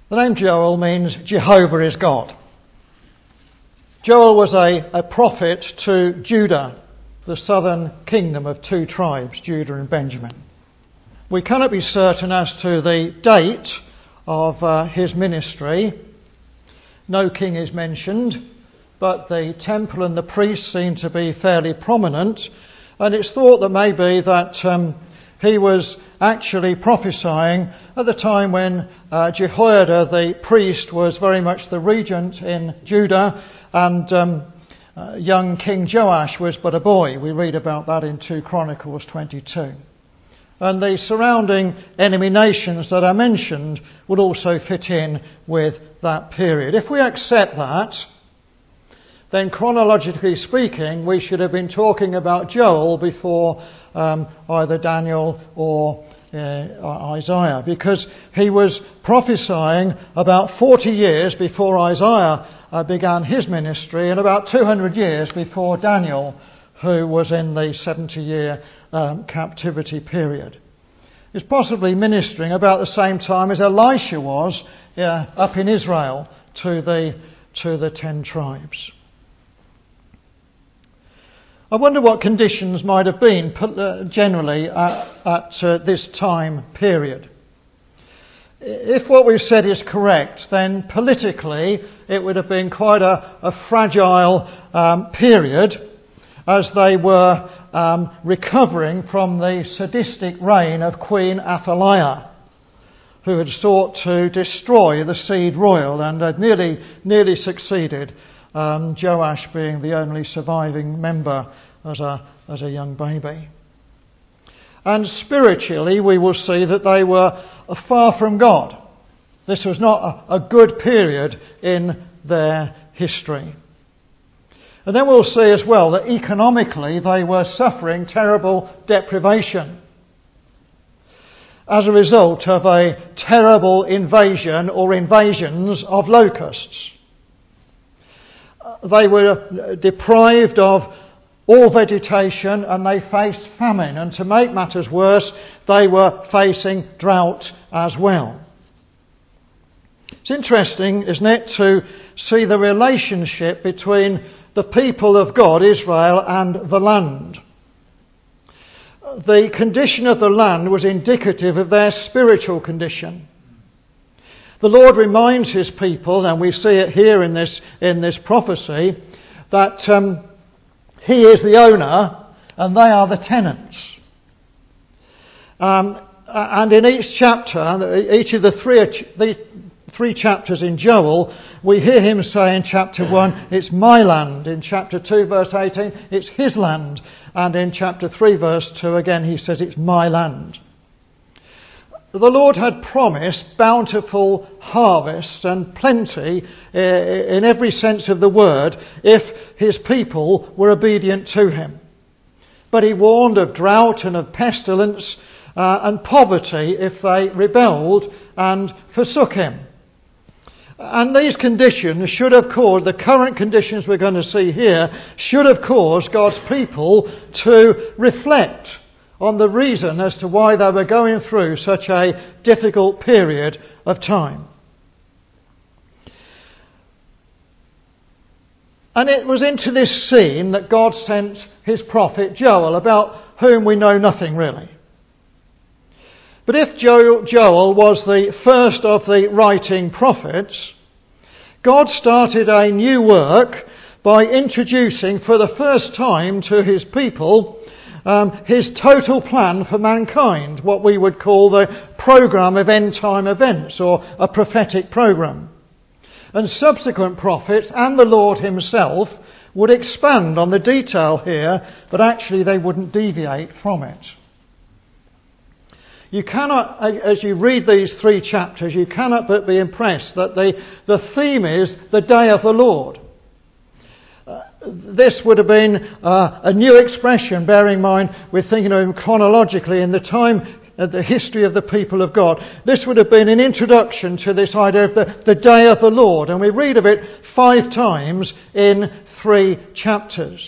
The name Joel means Jehovah is God. Joel was a prophet to Judah, the southern kingdom of two tribes, Judah and Benjamin. We cannot be certain as to the date of his ministry. No king is mentioned, but the temple and the priests seem to be fairly prominent, and it's thought that maybe that he was actually prophesying at the time when Jehoiada the priest was very much the regent in Judah, and young King Joash was but a boy. We read about that in 2 Chronicles 22. And the surrounding enemy nations that are mentioned would also fit in with that period. If we accept that, then chronologically speaking, we should have been talking about Joel before either Daniel or Isaiah, because he was prophesying about 40 years before Isaiah began his ministry, and about 200 years before Daniel, who was in the 70-year captivity period. He's possibly ministering about the same time as Elisha was up in Israel to the 10 tribes. I wonder what conditions might have been generally at this time period. If what we've said is correct, then politically it would have been quite a fragile period, as they were recovering from the sadistic reign of Queen Athaliah, who had sought to destroy the seed royal and had nearly succeeded, Joash being the only surviving member as a young baby. And spiritually, we will see that they were far from God. This was not a good period in their history. And then we'll see as well that economically they were suffering terrible deprivation as a result of a terrible invasion or invasions of locusts. They were deprived of all vegetation and they faced famine. And to make matters worse, they were facing drought as well. It's interesting, isn't it, to see the relationship between the people of God, Israel, and the land. The condition of the land was indicative of their spiritual condition. The Lord reminds his people, and we see it here in this prophecy, that he is the owner and they are the tenants. And in each chapter, each of the three chapters in Joel, we hear him say in chapter 1, it's my land. In chapter 2, verse 18, it's his land. And in chapter 3, verse 2, again, he says it's my land. The Lord had promised bountiful harvest and plenty in every sense of the word if his people were obedient to him. But he warned of drought and of pestilence and poverty if they rebelled and forsook him. And these conditions should have caused, the current conditions we're going to see here, should have caused God's people to reflect on the reason as to why they were going through such a difficult period of time. And it was into this scene that God sent his prophet Joel, about whom we know nothing really. But if Joel was the first of the writing prophets, God started a new work by introducing for the first time to his people his total plan for mankind, what we would call the programme of end-time events, or a prophetic programme. And subsequent prophets and the Lord himself would expand on the detail here, but actually they wouldn't deviate from it. You cannot, as you read these 3 chapters, you cannot but be impressed that the theme is the day of the Lord. This would have been a new expression, bearing in mind we're thinking of him chronologically in the time, the history of the people of God. This would have been an introduction to this idea of the day of the Lord, and we read of it 5 times in 3 chapters.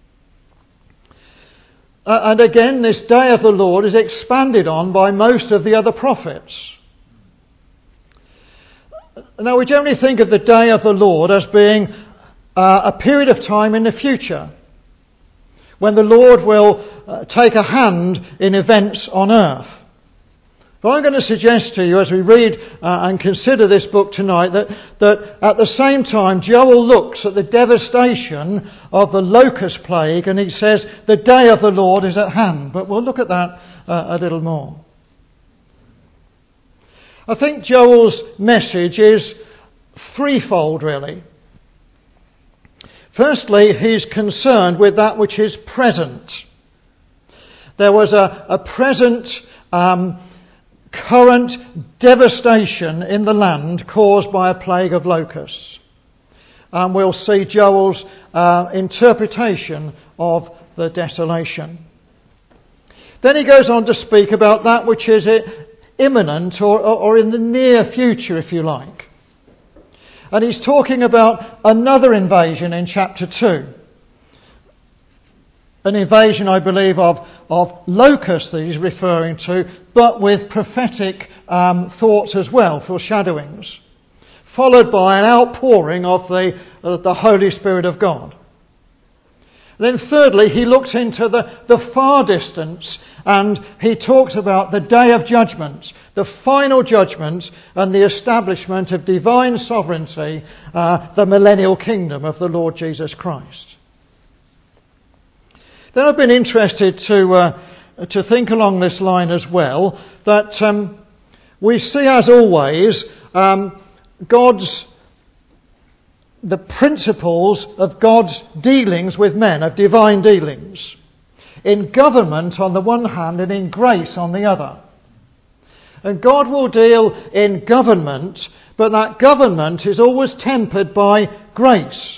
And again, this day of the Lord is expanded on by most of the other prophets. Now, we generally think of the day of the Lord as being a period of time in the future, when the Lord will take a hand in events on earth. But I'm going to suggest to you, as we read and consider this book tonight, that at the same time Joel looks at the devastation of the locust plague and he says the day of the Lord is at hand. But we'll look at that a little more. I think Joel's message is threefold, really. Firstly, he's concerned with that which is present. There was a present current devastation in the land caused by a plague of locusts. And we'll see Joel's interpretation of the desolation. Then he goes on to speak about that which is imminent or in the near future, if you like. And he's talking about another invasion in chapter 2. An invasion, I believe, of locusts that he's referring to, but with prophetic thoughts as well, foreshadowings, followed by an outpouring of the Holy Spirit of God. Then thirdly, he looks into the far distance and he talks about the day of judgment, the final judgment and the establishment of divine sovereignty, the millennial kingdom of the Lord Jesus Christ. Then I've been interested to think along this line as well, that we see, as always, the principles of God's dealings with men, of divine dealings, in government on the one hand and in grace on the other. And God will deal in government, but that government is always tempered by grace.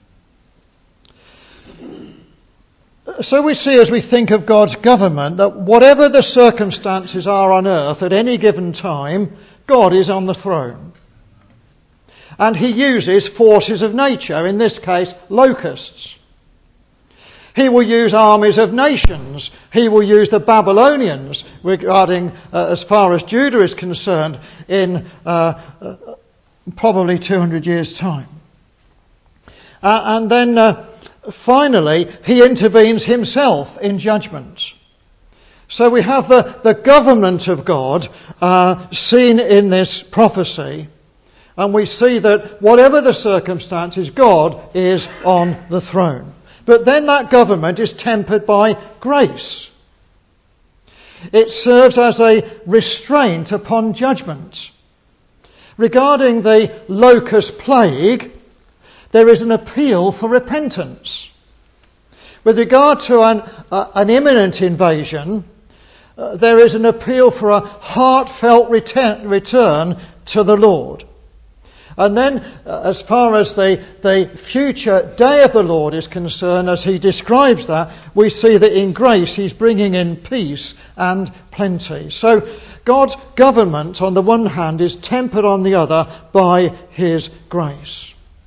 So we see, as we think of God's government, that whatever the circumstances are on earth at any given time, God is on the throne. And he uses forces of nature, in this case, locusts. He will use armies of nations. He will use the Babylonians, regarding, as far as Judah is concerned, in probably 200 years' time. And then finally, he intervenes himself in judgment. So we have the government of God seen in this prophecy. And we see that whatever the circumstances, God is on the throne. But then that government is tempered by grace. It serves as a restraint upon judgment. Regarding the locust plague, there is an appeal for repentance. With regard to an imminent invasion, there is an appeal for a heartfelt return to the Lord. And then, as far as the future day of the Lord is concerned, as he describes that, we see that in grace he's bringing in peace and plenty. So God's government on the one hand is tempered on the other by his grace.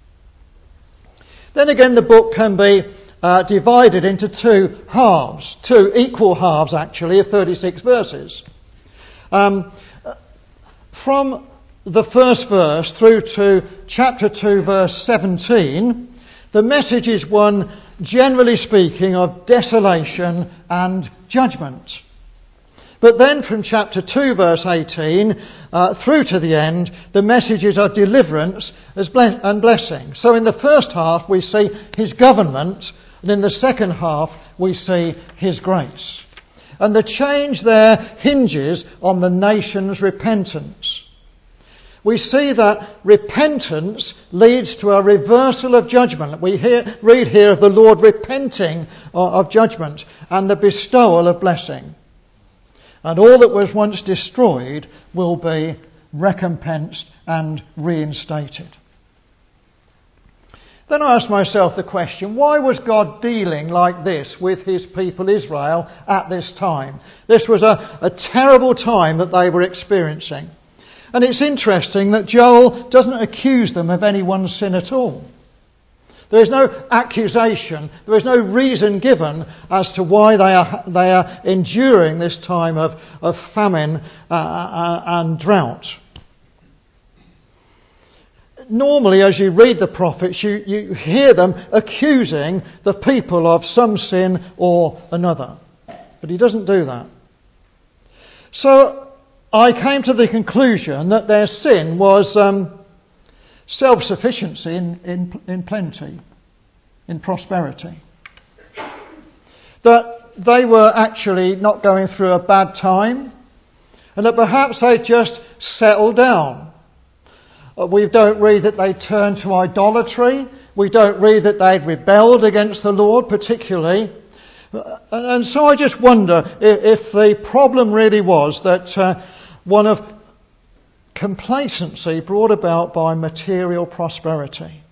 Then again, the book can be divided into two halves, two equal halves actually, of 36 verses. From the first verse through to chapter 2 verse 17, the message is one, generally speaking, of desolation and judgment. But then from chapter 2 verse 18 through to the end, the messages are deliverance and blessing. So in the first half we see his government, and in the second half we see his grace. And the change there hinges on the nation's repentance. We see that repentance leads to a reversal of judgment. We read here of the Lord repenting of judgment and the bestowal of blessing. And all that was once destroyed will be recompensed and reinstated. Then I asked myself the question, why was God dealing like this with his people Israel at this time? This was a terrible time that they were experiencing. And it's interesting that Joel doesn't accuse them of any one sin at all. There is no accusation, there is no reason given as to why they are enduring this time of famine and drought. normally as you read the prophets, you hear them accusing the people of some sin or another. But he doesn't do that. So I came to the conclusion that their sin was self-sufficiency in plenty, in prosperity. That they were actually not going through a bad time, and that perhaps they just settled down. We don't read that they turned to idolatry. We don't read that they'd rebelled against the Lord particularly. And so I just wonder if the problem really was that one of complacency brought about by material prosperity.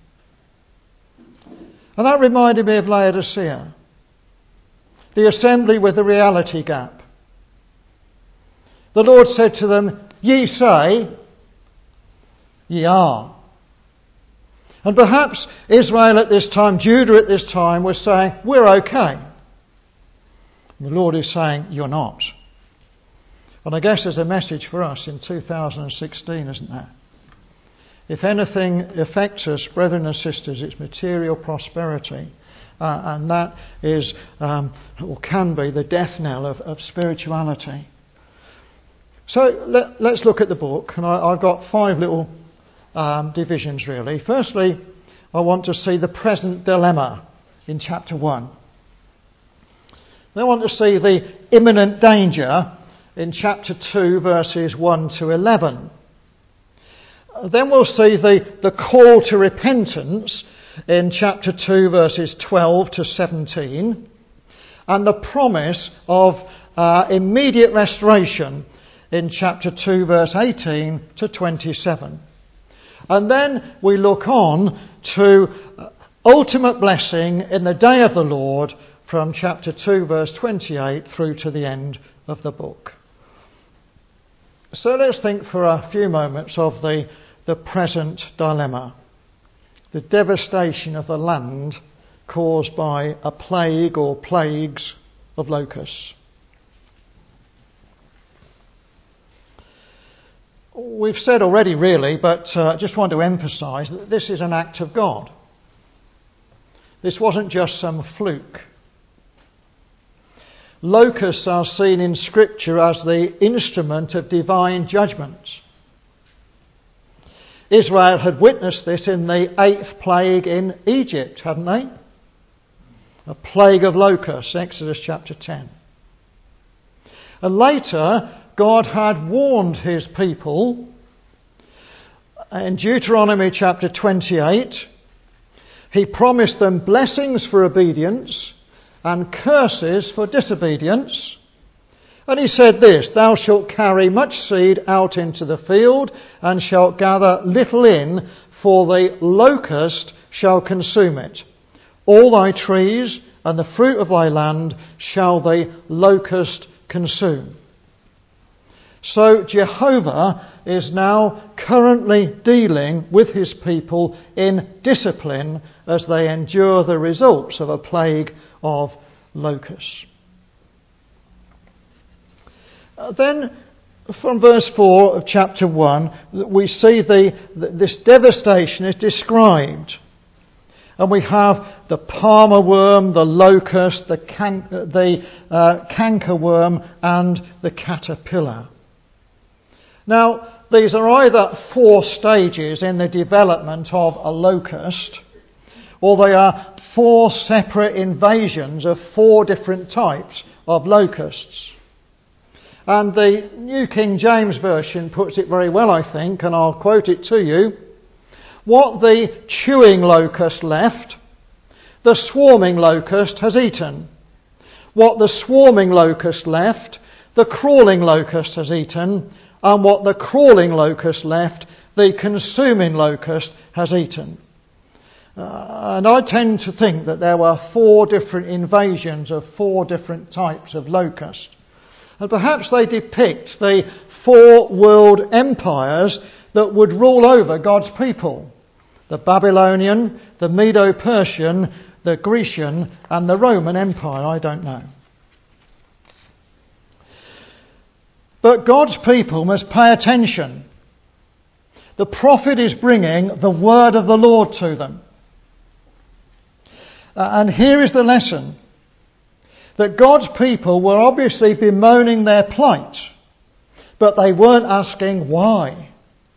And that reminded me of Laodicea, the assembly with the reality gap. The Lord said to them, "Ye say, ye are." And perhaps Israel at this time, Judah at this time, was saying, "We're okay." And the Lord is saying, "You're not." And I guess there's a message for us in 2016, isn't there? If anything affects us, brethren and sisters, it's material prosperity. And that is, or can be, the death knell of spirituality. So let's look at the book. And I've got 5 little divisions really. Firstly, I want to see the present dilemma in chapter 1. Then I want to see the imminent danger in chapter 2, verses 1 to 11. Then we'll see the call to repentance in chapter 2, verses 12 to 17, and the promise of immediate restoration in chapter 2, verse 18 to 27. And then we look on to ultimate blessing in the day of the Lord from chapter 2, verse 28 through to the end of the book. So let's think for a few moments of the present dilemma. The devastation of the land caused by a plague or plagues of locusts. We've said already really, but I just want to emphasise that this is an act of God. This wasn't just some fluke. Locusts are seen in Scripture as the instrument of divine judgment. Israel had witnessed this in the 8th plague in Egypt, hadn't they? A plague of locusts, Exodus chapter 10. And later, God had warned his people in Deuteronomy chapter 28. He promised them blessings for obedience and curses for disobedience. And he said this, "Thou shalt carry much seed out into the field, and shalt gather little in, for the locust shall consume it. All thy trees and the fruit of thy land shall the locust consume." So Jehovah is now currently dealing with his people in discipline as they endure the results of a plague of locusts. Then from verse 4 of chapter 1 we see this devastation is described. And we have the palmer worm, the locust, the cankerworm and the caterpillar. Now, these are either 4 stages in the development of a locust, or they are 4 separate invasions of 4 different types of locusts. And the New King James Version puts it very well, I think, and I'll quote it to you. "What the chewing locust left, the swarming locust has eaten. What the swarming locust left, the crawling locust has eaten. And what the crawling locust left, the consuming locust has eaten." And I tend to think that there were 4 different invasions of 4 different types of locust. And perhaps they depict the 4 world empires that would rule over God's people. The Babylonian, the Medo-Persian, the Grecian and the Roman Empire. I don't know. But God's people must pay attention. The prophet is bringing the word of the Lord to them. And here is the lesson. That God's people were obviously bemoaning their plight, but they weren't asking why.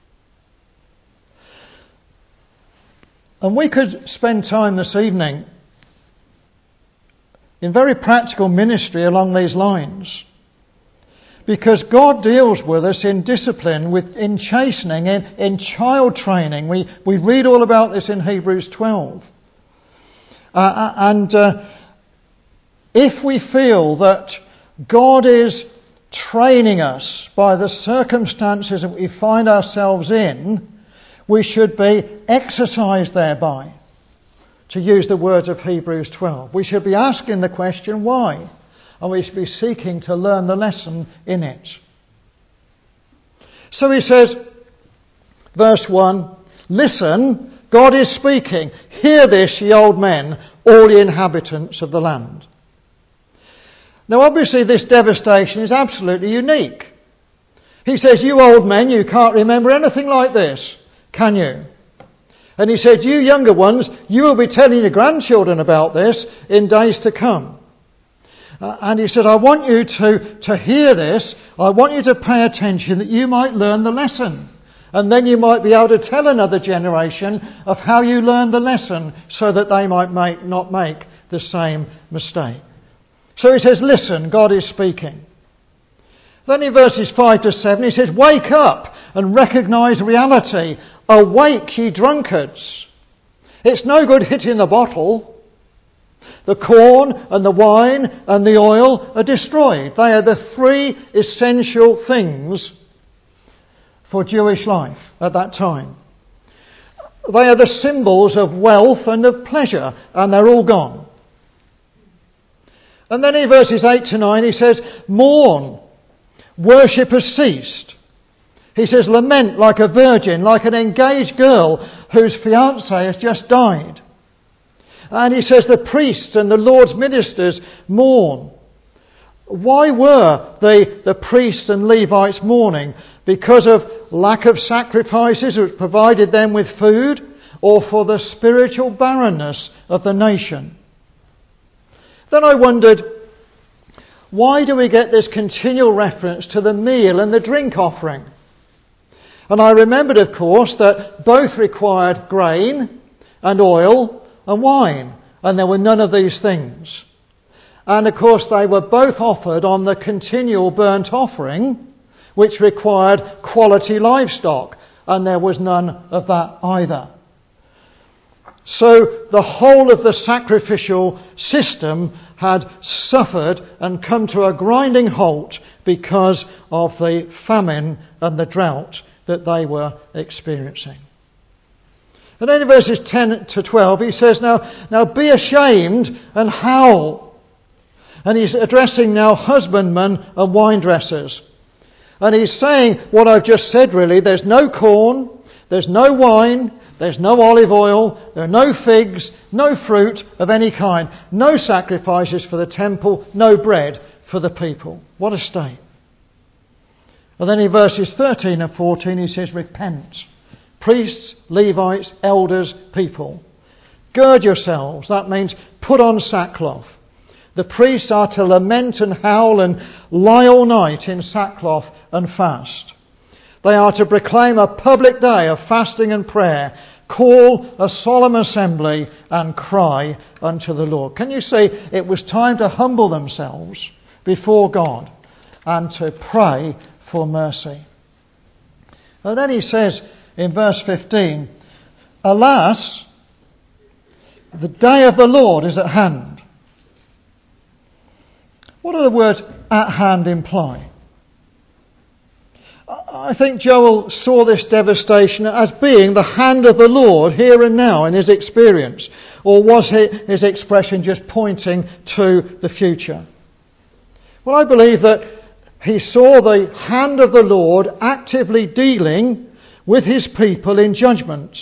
And we could spend time this evening in very practical ministry along these lines. Because God deals with us in discipline, in chastening, in child training. We read all about this in Hebrews 12. If we feel that God is training us by the circumstances that we find ourselves in, we should be exercised thereby, to use the words of Hebrews 12. We should be asking the question, why? And we should be seeking to learn the lesson in it. So he says, verse 1, "Listen, God is speaking. Hear this, ye old men, all ye inhabitants of the land." Now obviously this devastation is absolutely unique. He says, "You old men, you can't remember anything like this, can you?" And he said, "You younger ones, you will be telling your grandchildren about this in days to come." And he said, "I want you to hear this. I want you to pay attention that you might learn the lesson. And then you might be able to tell another generation of how you learned the lesson so that they might not make the same mistake." So he says, "Listen, God is speaking." Then in verses 5 to 7 he says, "Wake up and recognise reality. Awake, ye drunkards. It's no good hitting the bottle. The corn and the wine and the oil are destroyed." They are the three essential things for Jewish life at that time. They are the symbols of wealth and of pleasure, and they're all gone. And then in verses 8 to 9 he says, "Mourn, worship has ceased." He says, "Lament like a virgin, like an engaged girl whose fiancé has just died." And he says, "The priests and the Lord's ministers mourn." Why were the priests and Levites mourning? Because of lack of sacrifices which provided them with food, or for the spiritual barrenness of the nation? Then I wondered, why do we get this continual reference to the meal and the drink offering? And I remembered, of course, that both required grain and oil and wine, and there were none of these things. And of course they were both offered on the continual burnt offering, which required quality livestock, and there was none of that either. So the whole of the sacrificial system had suffered and come to a grinding halt because of the famine and the drought that they were experiencing. And then in verses 10 to 12 he says, Now be ashamed and howl. And he's addressing now husbandmen and wine dressers. And he's saying what I've just said really. There's no corn, there's no wine, there's no olive oil, there are no figs, no fruit of any kind, no sacrifices for the temple, no bread for the people. What a state. And then in verses 13 and 14 he says, "Repent, priests, Levites, elders, people. Gird yourselves." That means put on sackcloth. The priests are to lament and howl and lie all night in sackcloth and fast. They are to proclaim a public day of fasting and prayer, call a solemn assembly and cry unto the Lord. Can you see, it was time to humble themselves before God and to pray for mercy. And then he says in verse 15, "Alas, the day of the Lord is at hand." What do the words "at hand" imply? I think Joel saw this devastation as being the hand of the Lord here and now in his experience. Or was his expression just pointing to the future? Well, I believe that he saw the hand of the Lord actively dealing with his people in judgment.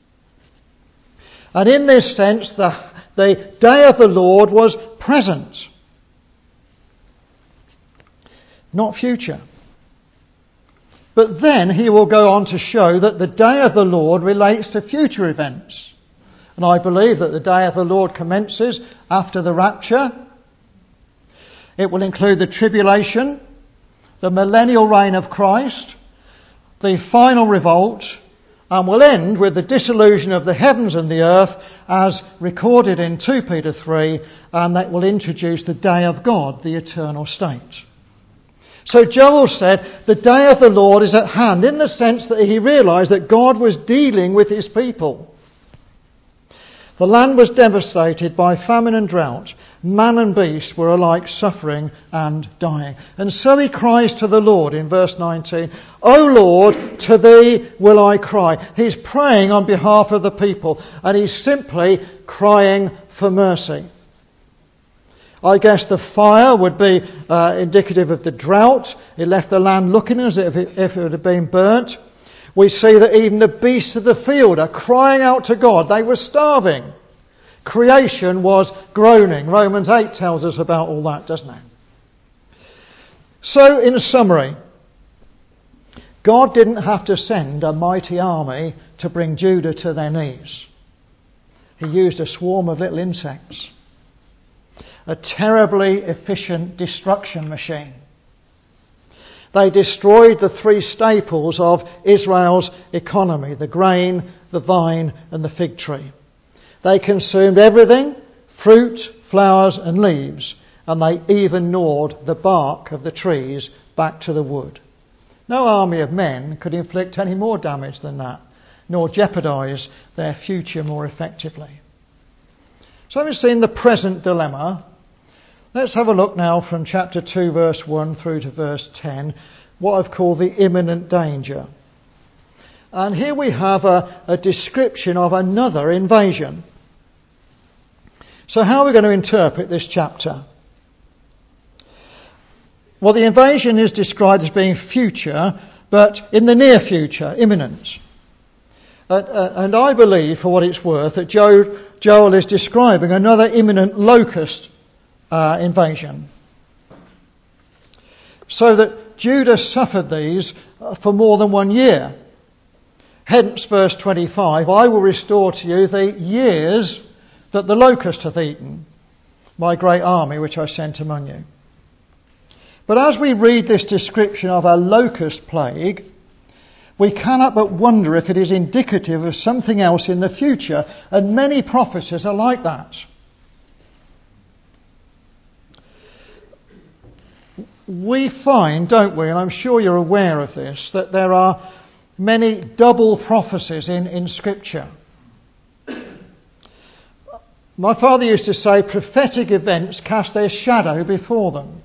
And in this sense, the day of the Lord was present, not future. But then he will go on to show that the day of the Lord relates to future events. And I believe that the day of the Lord commences after the rapture. It will include the tribulation, the millennial reign of Christ, the final revolt, and will end with the dissolution of the heavens and the earth as recorded in 2 Peter 3, and that will introduce the day of God, the eternal state. So Joel said the day of the Lord is at hand, in the sense that he realised that God was dealing with his people. The land was devastated by famine and drought. Man and beast were alike suffering and dying. And so he cries to the Lord in verse 19, O Lord, to thee will I cry. He's praying on behalf of the people, and he's simply crying for mercy. I guess the fire would be indicative of the drought. It left the land looking as if it had been burnt. We see that even the beasts of the field are crying out to God. They were starving. Creation was groaning. Romans 8 tells us about all that, doesn't it? So, in summary, God didn't have to send a mighty army to bring Judah to their knees. He used a swarm of little insects. A terribly efficient destruction machine. They destroyed the three staples of Israel's economy: the grain, the vine and the fig tree. They consumed everything: fruit, flowers and leaves, and they even gnawed the bark of the trees back to the wood. No army of men could inflict any more damage than that, nor jeopardise their future more effectively. So having seen the present dilemma, let's have a look now from chapter 2 verse 1 through to verse 10, what I've called the imminent danger. And here we have a description of another invasion. So how are we going to interpret this chapter? Well, the invasion is described as being future, but in the near future, imminent. And I believe, for what it's worth, that Joel is describing another imminent locust invasion. So that Judah suffered these for more than 1 year. Hence verse 25, I will restore to you the years that the locust hath eaten, my great army which I sent among you. But as we read this description of a locust plague, we cannot but wonder if it is indicative of something else in the future, and many prophecies are like that. We find, don't we, and I'm sure you're aware of this, that there are many double prophecies in Scripture. My father used to say prophetic events cast their shadow before them.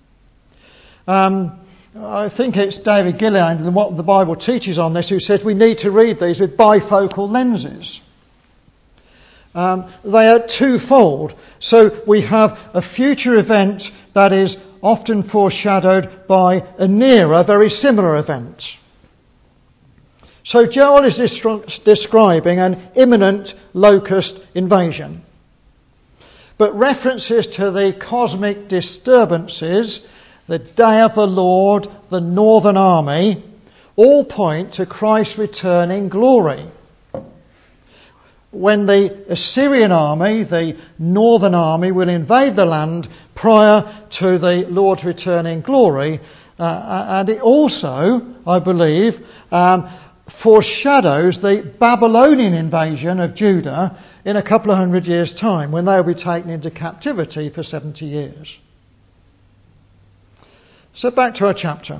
I think it's David Gilliland and what the Bible teaches on this who says we need to read these with bifocal lenses. They are twofold. So we have a future event that is often foreshadowed by a nearer, very similar event. So Joel is describing an imminent locust invasion. But references to the cosmic disturbances, the day of the Lord, the northern army, all point to Christ's return in glory. When the Assyrian army, the northern army, will invade the land prior to the Lord's return in glory. And it also, I believe, foreshadows the Babylonian invasion of Judah in a couple of 100 years' time, when they will be taken into captivity for 70 years. So back to our chapter.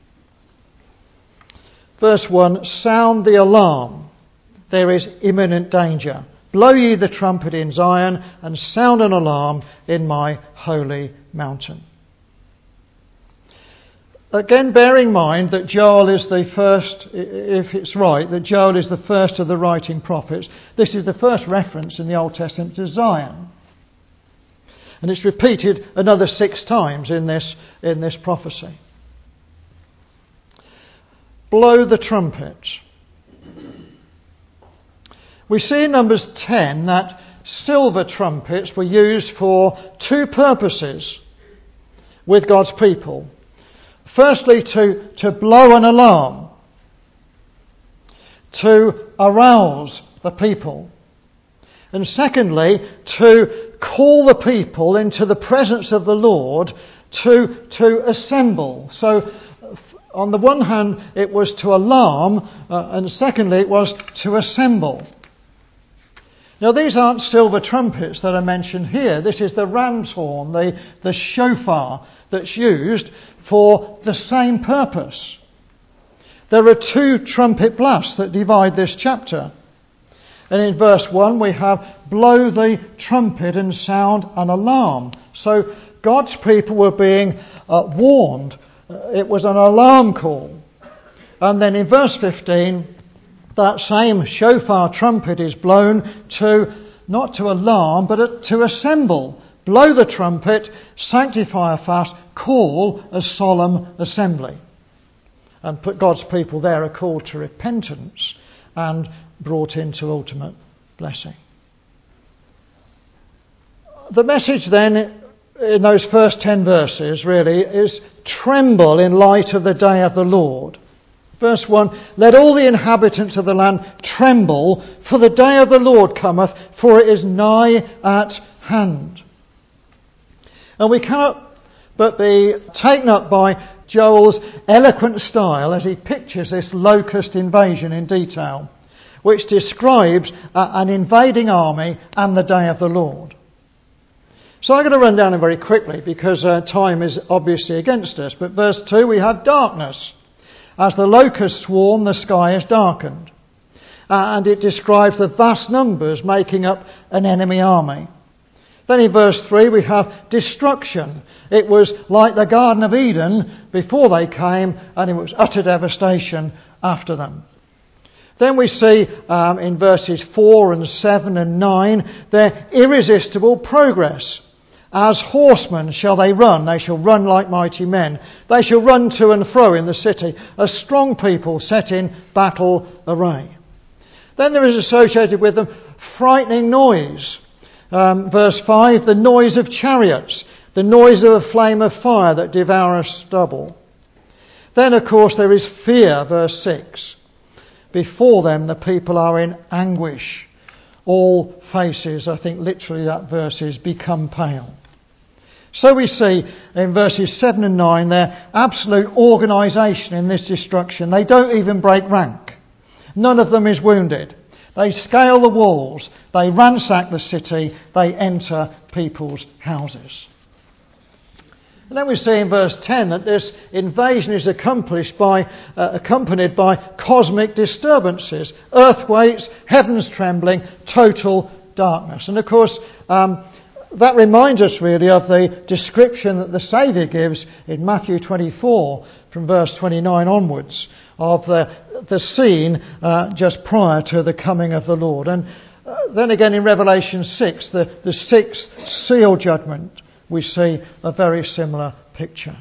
Verse 1, sound the alarm. There is imminent danger. Blow ye the trumpet in Zion, and sound an alarm in my holy mountain. Again, bear in mind that Joel is the first, if it's right, that Joel is the first of the writing prophets. This is the first reference in the Old Testament to Zion. And it's repeated another 6 times in this prophecy. Blow the trumpet. We see in Numbers 10 that silver trumpets were used for 2 purposes with God's people. Firstly, to blow an alarm, to arouse the people. And secondly, to call the people into the presence of the Lord to assemble. So, on the one hand, it was to alarm, and secondly, it was to assemble. Now, these aren't silver trumpets that are mentioned here. This is the ram's horn, the shofar that's used for the same purpose. There are two trumpet blasts that divide this chapter. And in verse 1 we have blow the trumpet and sound an alarm. So God's people were being warned. It was an alarm call. And then in verse 15, that same shofar trumpet is blown to, not to alarm, but to assemble. Blow the trumpet, sanctify a fast, call a solemn assembly. And put God's people there are called to repentance and brought into ultimate blessing. The message then in those first 10 verses really is tremble in light of the day of the Lord. Verse 1, let all the inhabitants of the land tremble, for the day of the Lord cometh, for it is nigh at hand. And we cannot but be taken up by Joel's eloquent style as he pictures this locust invasion in detail, which describes an invading army and the day of the Lord. So I'm going to run down them very quickly because time is obviously against us. But verse 2, we have darkness. As the locusts swarm, the sky is darkened. And it describes the vast numbers making up an enemy army. Then in verse 3 we have destruction. It was like the Garden of Eden before they came, and it was utter devastation after them. Then we see in verses 4 and 7 and 9 their irresistible progress. As horsemen shall they shall run like mighty men. They shall run to and fro in the city, a strong people set in battle array. Then there is associated with them frightening noise. Verse 5, the noise of chariots, the noise of a flame of fire that devoureth stubble. Then, of course, there is fear, verse 6. Before them the people are in anguish. All faces, I think literally that verse is, become pale. So we see in verses 7 and 9 their absolute organisation in this destruction. They don't even break rank. None of them is wounded. They scale the walls, they ransack the city, they enter people's houses. And then we see in verse 10 that this invasion is accompanied by cosmic disturbances, earthquakes, heavens trembling, total darkness. And of course, that reminds us really of the description that the Saviour gives in Matthew 24 from verse 29 onwards of the scene just prior to the coming of the Lord. And then again in Revelation 6, the sixth seal judgment, we see a very similar picture.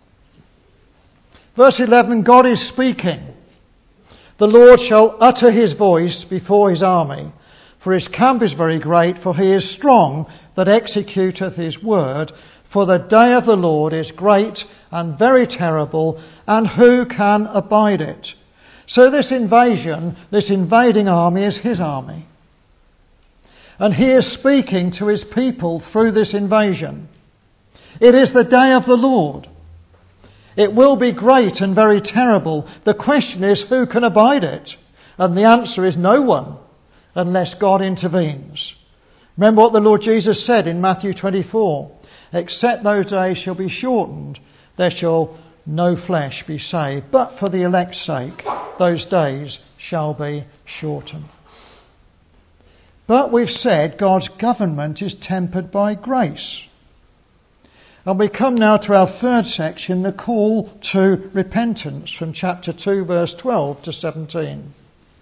Verse 11, God is speaking. The Lord shall utter his voice before his army, for his camp is very great, for he is strong that executeth his word. For the day of the Lord is great and very terrible, and who can abide it? So this invasion, this invading army is his army. And he is speaking to his people through this invasion. It is the day of the Lord. It will be great and very terrible. The question is, who can abide it? And the answer is no one, unless God intervenes. Remember what the Lord Jesus said in Matthew 24. Except those days shall be shortened, there shall no flesh be saved. But for the elect's sake, those days shall be shortened. But we've said God's government is tempered by grace. And we come now to our third section, the call to repentance from chapter 2, verse 12 to 17.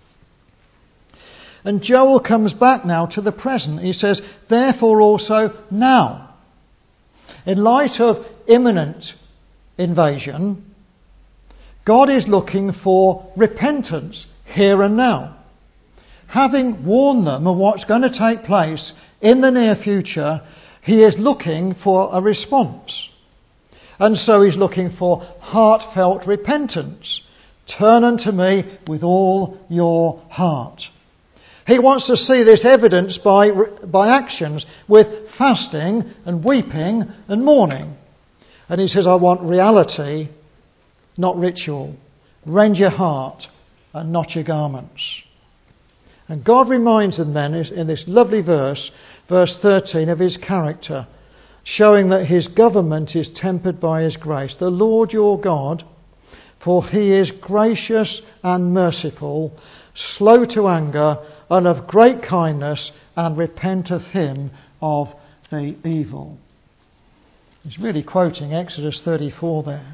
And Joel comes back now to the present. He says, therefore also now, in light of imminent invasion, God is looking for repentance here and now. Having warned them of what's going to take place in the near future, he is looking for a response. And so he's looking for heartfelt repentance. Turn unto me with all your heart. He wants to see this evidenced by actions, with fasting and weeping and mourning. And he says, I want reality, not ritual. Rend your heart and not your garments. And God reminds them then in this lovely verse 13, of his character, showing that his government is tempered by his grace. The Lord your God, for he is gracious and merciful, slow to anger, and of great kindness, and repenteth him of the evil. He's really quoting Exodus 34 there.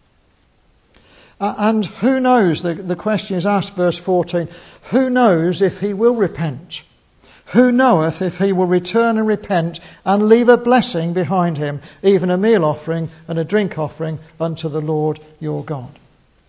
And who knows, the question is asked, verse 14, who knows if he will repent? Who knoweth if he will return and repent and leave a blessing behind him, even a meal offering and a drink offering unto the Lord your God?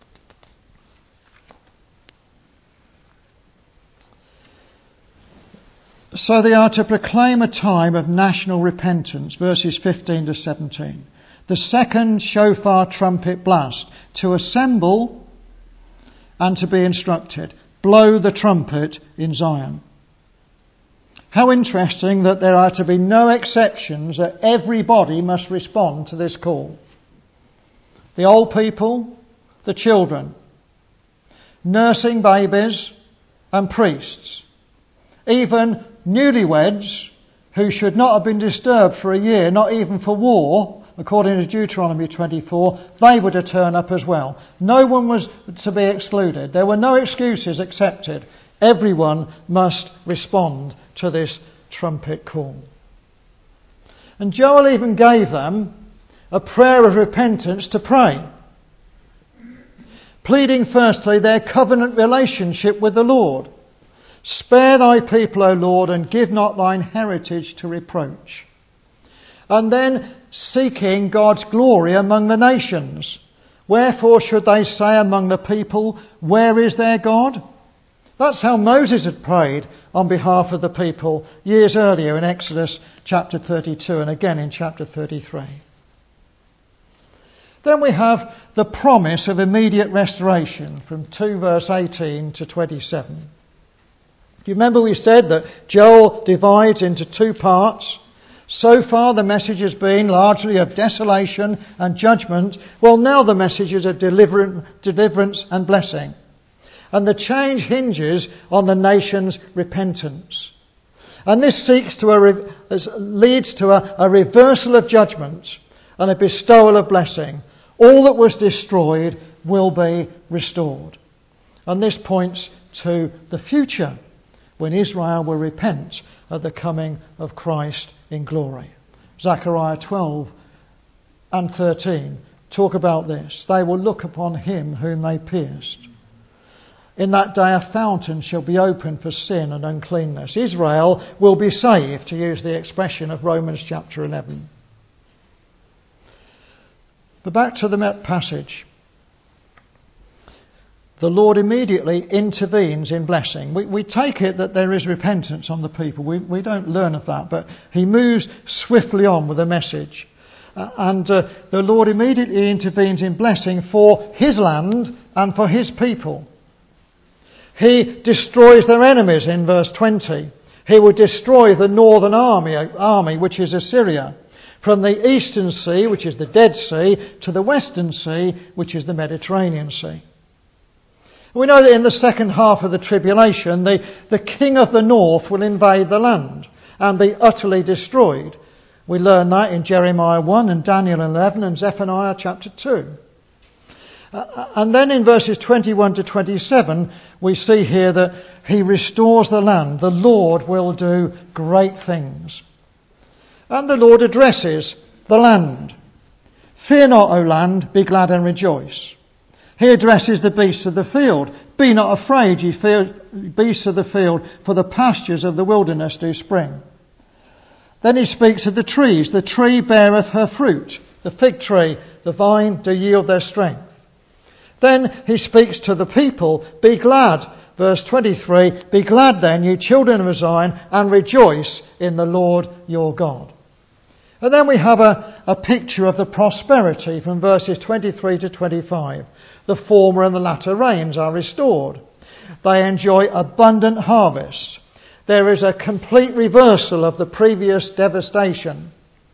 So they are to proclaim a time of national repentance, verses 15 to 17. The second shofar trumpet blast, to assemble and to be instructed. Blow the trumpet in Zion. How interesting that there are to be no exceptions, that everybody must respond to this call. The old people, the children, nursing babies and priests, even newlyweds who should not have been disturbed for a year, not even for war, according to Deuteronomy 24, they were to turn up as well. No one was to be excluded. There were no excuses accepted. Everyone must respond to this trumpet call. And Joel even gave them a prayer of repentance to pray, pleading firstly their covenant relationship with the Lord. Spare thy people, O Lord, and give not thine heritage to reproach. And then seeking God's glory among the nations. Wherefore should they say among the people, where is their God? That's how Moses had prayed on behalf of the people years earlier in Exodus chapter 32 and again in chapter 33. Then we have the promise of immediate restoration from 2 verse 18 to 27. Do you remember we said that Joel divides into two parts? So far the message has been largely of desolation and judgment. Well, now the message is of deliverance and blessing. And the change hinges on the nation's repentance. And this leads to a reversal of judgment and a bestowal of blessing. All that was destroyed will be restored. And this points to the future, when Israel will repent at the coming of Christ in glory. Zechariah 12 and 13 talk about this. They will look upon him whom they pierced. In that day a fountain shall be opened for sin and uncleanness. Israel will be saved, to use the expression of Romans chapter 11. But back to the passage. The Lord immediately intervenes in blessing. We take it that there is repentance on the people. We don't learn of that, but he moves swiftly on with a message. The Lord immediately intervenes in blessing for his land and for his people. He destroys their enemies in verse 20. He will destroy the northern army, which is Assyria, from the eastern sea, which is the Dead Sea, to the western sea, which is the Mediterranean Sea. We know that in the second half of the tribulation, the king of the north will invade the land and be utterly destroyed. We learn that in Jeremiah 1 and Daniel 11 and Zephaniah chapter 2. And then in verses 21 to 27, we see here that he restores the land. The Lord will do great things. And the Lord addresses the land. Fear not, O land, be glad and rejoice. He addresses the beasts of the field. Be not afraid, ye beasts of the field, for the pastures of the wilderness do spring. Then he speaks of the trees. The tree beareth her fruit. The fig tree, the vine do yield their strength. Then he speaks to the people. Be glad. Verse 23, be glad then, ye children of Zion, and rejoice in the Lord your God. And then we have a picture of the prosperity from verses 23 to 25. The former and the latter rains are restored. They enjoy abundant harvests. There is a complete reversal of the previous devastation.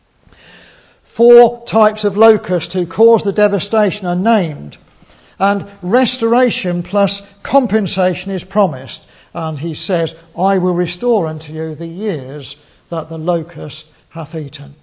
4 types of locusts who caused the devastation are named. And restoration plus compensation is promised. And he says, I will restore unto you the years that the locust hath eaten.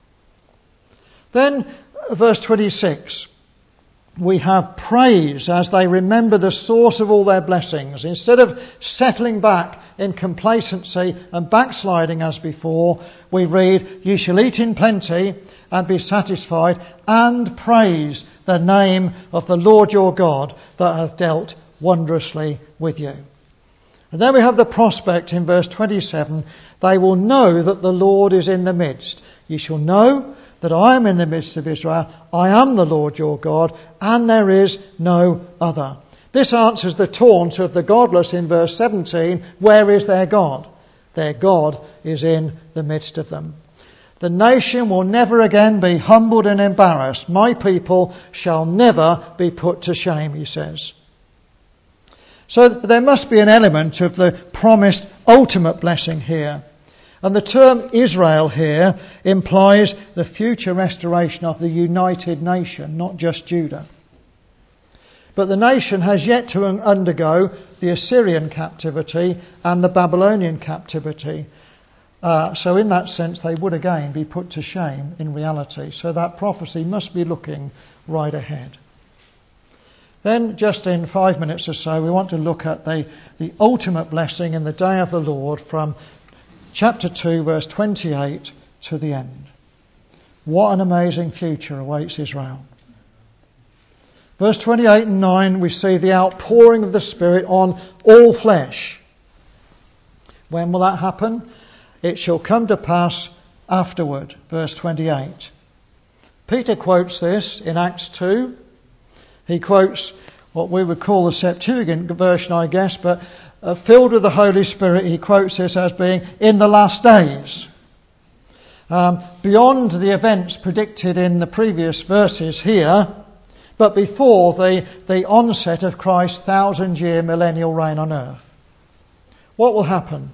Then, verse 26, we have praise as they remember the source of all their blessings. Instead of settling back in complacency and backsliding as before, we read, Ye shall eat in plenty and be satisfied, and praise the name of the Lord your God that hath dealt wondrously with you. And then we have the prospect in verse 27, they will know that the Lord is in the midst. Ye shall know that I am in the midst of Israel. I am the Lord your God, and there is no other. This answers the taunt of the godless in verse 17. Where is their God? Their God is in the midst of them. The nation will never again be humbled and embarrassed. My people shall never be put to shame, he says. So there must be an element of the promised ultimate blessing here. And the term Israel here implies the future restoration of the united nation, not just Judah. But the nation has yet to undergo the Assyrian captivity and the Babylonian captivity. So in that sense, they would again be put to shame in reality. So that prophecy must be looking right ahead. Then, just in 5 minutes or so, we want to look at the ultimate blessing in the day of the Lord from chapter 2, verse 28 to the end. What an amazing future awaits Israel. Verse 28 and 9, we see the outpouring of the Spirit on all flesh. When will that happen? It shall come to pass afterward. Verse 28. Peter quotes this in Acts 2. He quotes what we would call the Septuagint version, I guess, but filled with the Holy Spirit, he quotes this as being in the last days. Beyond the events predicted in the previous verses here, but before the onset of Christ's 1,000-year millennial reign on earth. What will happen?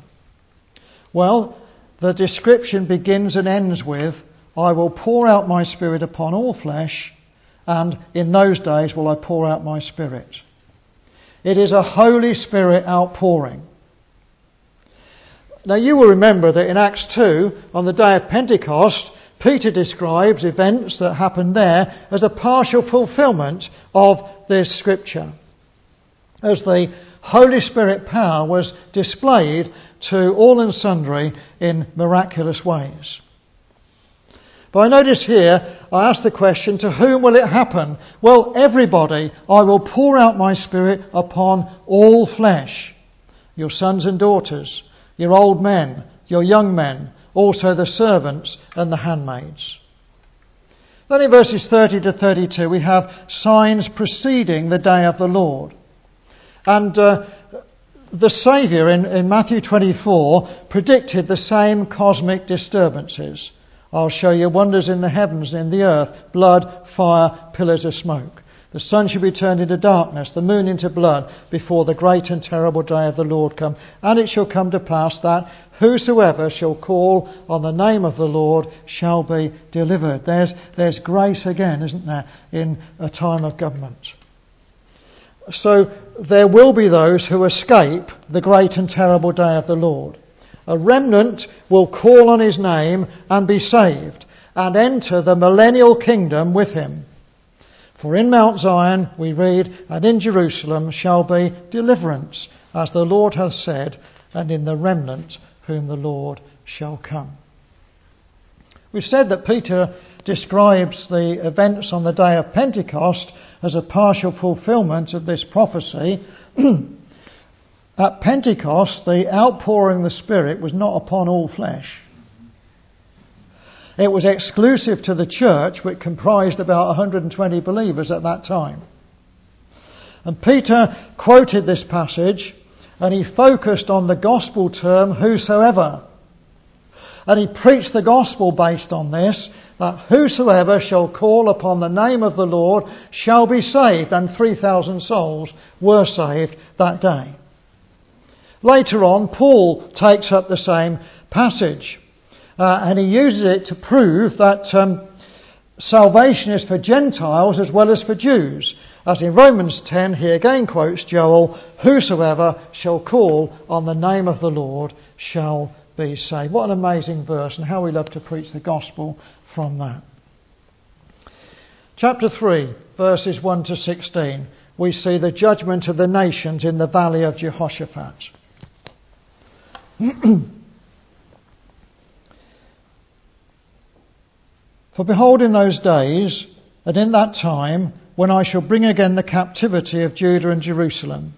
Well, the description begins and ends with, I will pour out my Spirit upon all flesh, and in those days will I pour out my Spirit. It is a Holy Spirit outpouring. Now you will remember that in Acts 2, on the day of Pentecost, Peter describes events that happened there as a partial fulfilment of this scripture, as the Holy Spirit power was displayed to all and sundry in miraculous ways. But I notice here, I ask the question, to whom will it happen? Well, everybody. I will pour out my Spirit upon all flesh. Your sons and daughters, your old men, your young men, also the servants and the handmaids. Then in verses 30 to 32 we have signs preceding the day of the Lord. And the Saviour in Matthew 24 predicted the same cosmic disturbances. I'll show you wonders in the heavens and in the earth, blood, fire, pillars of smoke. The sun shall be turned into darkness, the moon into blood, before the great and terrible day of the Lord come. And it shall come to pass that whosoever shall call on the name of the Lord shall be delivered. There's grace again, isn't there, in a time of government. So there will be those who escape the great and terrible day of the Lord. A remnant will call on his name and be saved and enter the millennial kingdom with him. For in Mount Zion, we read, and in Jerusalem shall be deliverance, as the Lord hath said, and in the remnant whom the Lord shall come. We've said that Peter describes the events on the day of Pentecost as a partial fulfilment of this prophecy. At Pentecost, the outpouring of the Spirit was not upon all flesh. It was exclusive to the church, which comprised about 120 believers at that time. And Peter quoted this passage, and he focused on the gospel term, whosoever. And he preached the gospel based on this, that whosoever shall call upon the name of the Lord shall be saved. And 3,000 souls were saved that day. Later on, Paul takes up the same passage. And he uses it to prove that salvation is for Gentiles as well as for Jews. As in Romans 10, he again quotes Joel, whosoever shall call on the name of the Lord shall be saved. What an amazing verse, and how we love to preach the gospel from that. Chapter 3, verses 1 to 16, we see the judgment of the nations in the valley of Jehoshaphat. For behold, in those days, and in that time, when I shall bring again the captivity of Judah and Jerusalem.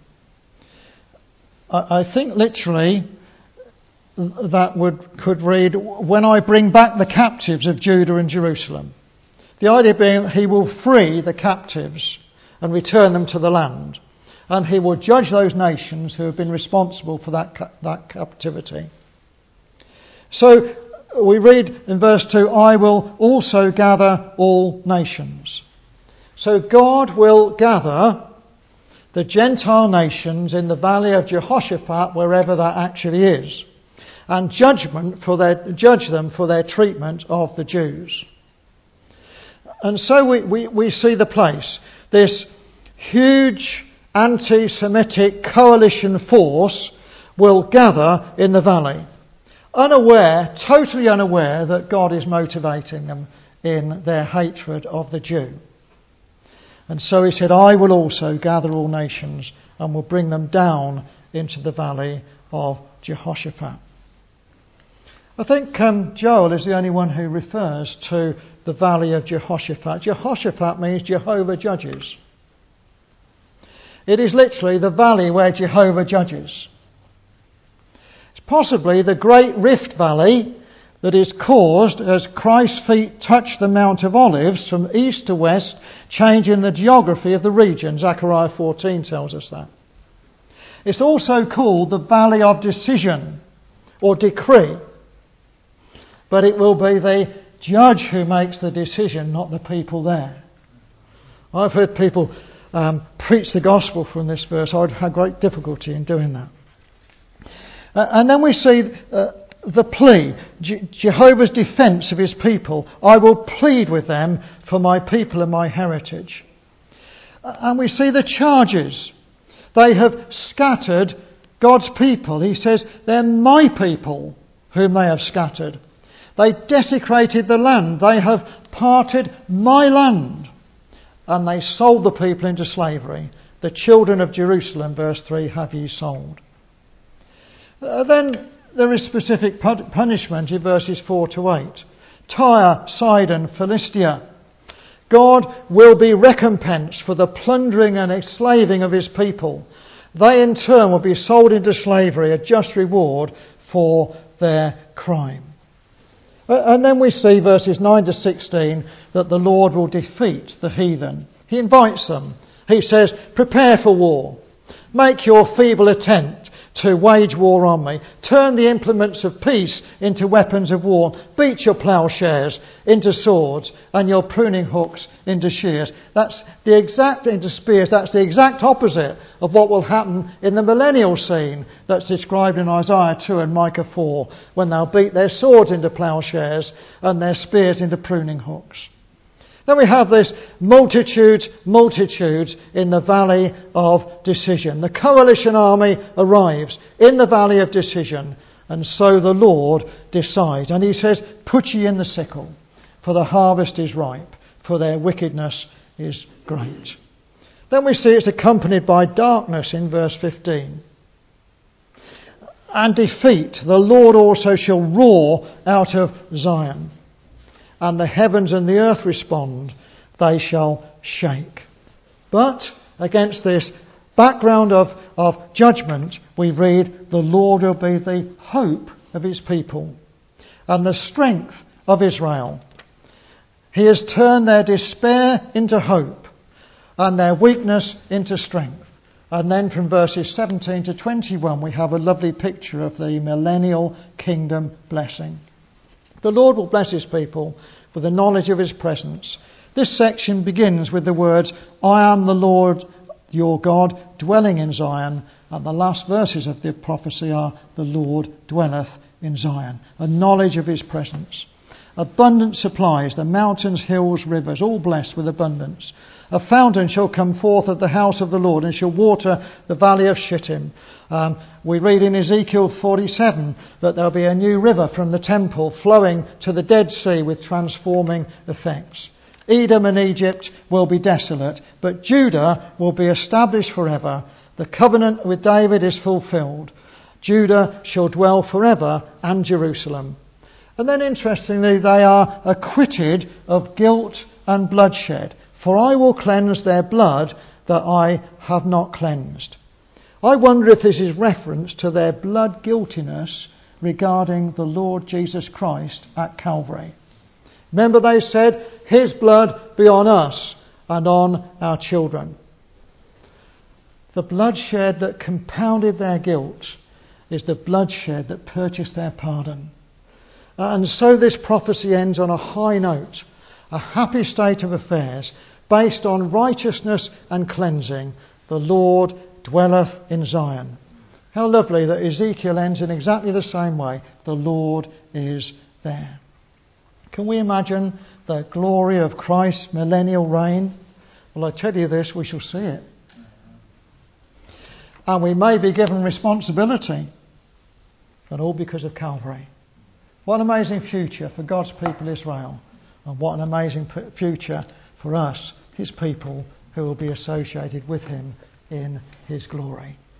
I think literally that could read, when I bring back the captives of Judah and Jerusalem. The idea being he will free the captives and return them to the land. And he will judge those nations who have been responsible for that captivity. So we read in verse 2, I will also gather all nations. So God will gather the Gentile nations in the valley of Jehoshaphat, wherever that actually is, and judge them for their treatment of the Jews. And so we see the place. This huge anti-Semitic coalition force will gather in the valley, unaware, totally unaware that God is motivating them in their hatred of the Jew. And so he said, I will also gather all nations and will bring them down into the valley of Jehoshaphat. I think Joel is the only one who refers to the valley of Jehoshaphat. Jehoshaphat means Jehovah judges. It is literally the valley where Jehovah judges. It's possibly the great rift valley that is caused as Christ's feet touch the Mount of Olives from east to west, changing the geography of the region. Zechariah 14 tells us that. It's also called the Valley of Decision or Decree. But it will be the judge who makes the decision, not the people there. I've heard people preach the gospel from this verse. I'd have great difficulty in doing that. And then we see the plea, Jehovah's defence of his people. I will plead with them for my people and my heritage. And we see the charges. They have scattered God's people. He says, they're my people whom they have scattered. They desecrated the land. They have parted my land. And they sold the people into slavery. The children of Jerusalem, verse 3, have ye sold. Then there is specific punishment in verses 4 to 8. Tyre, Sidon, Philistia. God will be recompensed for the plundering and enslaving of his people. They in turn will be sold into slavery, a just reward for their crime. And then we see verses 9 to 16 that the Lord will defeat the heathen. He invites them. He says, prepare for war. Make your feeble attempt to wage war on me. Turn the implements of peace into weapons of war. Beat your ploughshares into swords and your pruning hooks into shears. Into spears. That's the exact opposite of what will happen in the millennial scene that's described in Isaiah 2 and Micah 4, when they'll beat their swords into ploughshares and their spears into pruning hooks. Then we have this multitudes in the valley of decision. The coalition army arrives in the valley of decision, and so the Lord decides. And he says, put ye in the sickle, for the harvest is ripe, for their wickedness is great. Then we see it's accompanied by darkness in verse 15. And defeat, the Lord also shall roar out of Zion. And the heavens and the earth respond, they shall shake. But against this background of judgment, we read, the Lord will be the hope of his people and the strength of Israel. He has turned their despair into hope and their weakness into strength. And then from verses 17 to 21, we have a lovely picture of the millennial kingdom blessing. The Lord will bless his people with the knowledge of his presence. This section begins with the words, I am the Lord your God, dwelling in Zion. And the last verses of the prophecy are, the Lord dwelleth in Zion. A knowledge of his presence. Abundant supplies, the mountains, hills, rivers, all blessed with abundance. A fountain shall come forth of the house of the Lord and shall water the valley of Shittim. We read in Ezekiel 47 that there'll be a new river from the temple flowing to the Dead Sea with transforming effects. Edom and Egypt will be desolate, but Judah will be established forever. The covenant with David is fulfilled. Judah shall dwell forever, and Jerusalem. And then interestingly, they are acquitted of guilt and bloodshed. For I will cleanse their blood that I have not cleansed. I wonder if this is reference to their blood guiltiness regarding the Lord Jesus Christ at Calvary. Remember they said, his blood be on us and on our children. The bloodshed that compounded their guilt is the bloodshed that purchased their pardon. And so this prophecy ends on a high note, a happy state of affairs based on righteousness and cleansing. The Lord dwelleth in Zion. How lovely that Ezekiel ends in exactly the same way. The Lord is there. Can we imagine the glory of Christ's millennial reign? Well, I tell you this, we shall see it. And we may be given responsibility, but all because of Calvary. What an amazing future for God's people Israel, and what an amazing future for us, his people, who will be associated with him in his glory.